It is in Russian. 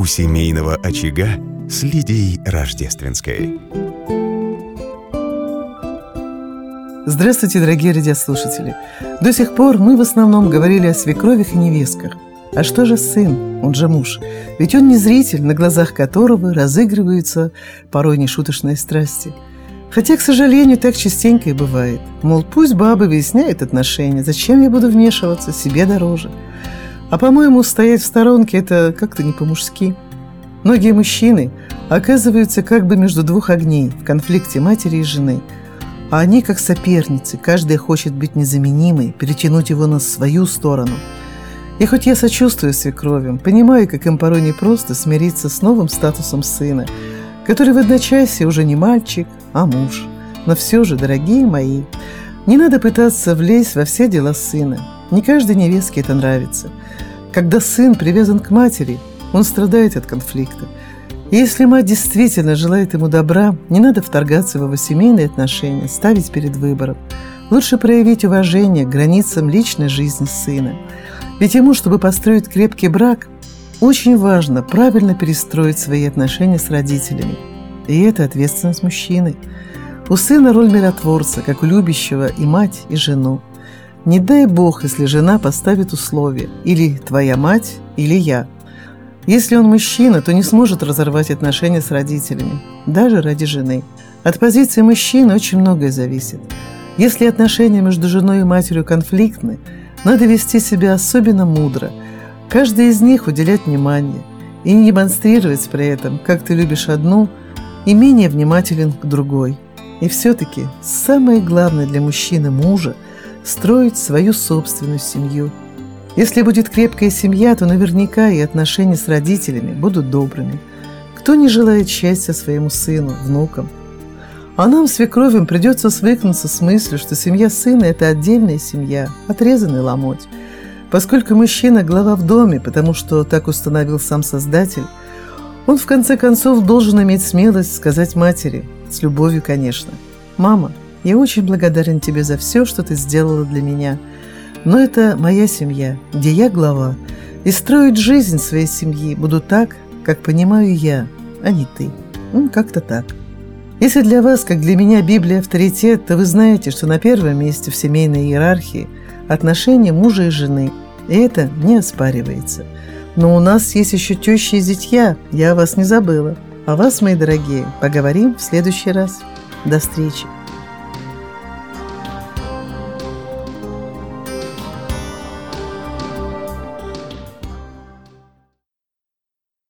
у семейного очага с Лидией Рождественской. Здравствуйте, дорогие радиослушатели! До сих пор мы в основном говорили о свекровях и невестках. А что же сын, он же муж? Ведь он не зритель, на глазах которого разыгрываются порой нешуточные страсти. Хотя, к сожалению, так частенько и бывает. Мол, пусть бабы выясняют отношения, зачем я буду вмешиваться, себе дороже. А, по-моему, стоять в сторонке – это как-то не по-мужски. Многие мужчины оказываются как бы между двух огней в конфликте матери и жены. А они как соперницы, каждая хочет быть незаменимой, перетянуть его на свою сторону. И хоть я сочувствую свекровям, понимаю, как им порой непросто смириться с новым статусом сына, который в одночасье уже не мальчик, а муж. Но все же, дорогие мои, не надо пытаться влезть во все дела сына. Не каждой невестке это нравится. Когда сын привязан к матери, он страдает от конфликта. И если мать действительно желает ему добра, не надо вторгаться в его семейные отношения, ставить перед выбором. Лучше проявить уважение к границам личной жизни сына. Ведь ему, чтобы построить крепкий брак, очень важно правильно перестроить свои отношения с родителями. И это ответственность мужчины. У сына роль миротворца, как у любящего и мать, и жену. Не дай Бог, если жена поставит условия: или твоя мать, или я. Если он мужчина, то не сможет разорвать отношения с родителями, даже ради жены. От позиции мужчины очень многое зависит. Если отношения между женой и матерью конфликтны, надо вести себя особенно мудро, каждой из них уделять внимание и не демонстрировать при этом, как ты любишь одну и менее внимателен к другой. И все-таки самое главное для мужчины мужа – строить свою собственную семью. Если будет крепкая семья, то наверняка и отношения с родителями будут добрыми. Кто не желает счастья своему сыну, внукам? А нам, свекровям, придется свыкнуться с мыслью, что семья сына – это отдельная семья, отрезанный ломоть. Поскольку мужчина – глава в доме, потому что так установил сам Создатель, он, в конце концов, должен иметь смелость сказать матери, с любовью, конечно: «Мама, я очень благодарен тебе за все, что ты сделала для меня. Но это моя семья, где я глава, и строить жизнь своей семьи буду так, как понимаю я, а не ты». Как-то так. Если для вас, как для меня, Библия авторитет, то вы знаете, что на первом месте в семейной иерархии отношения мужа и жены, и это не оспаривается. Но у нас есть еще тещи и зятья, я о вас не забыла. О вас, мои дорогие, поговорим в следующий раз. До встречи.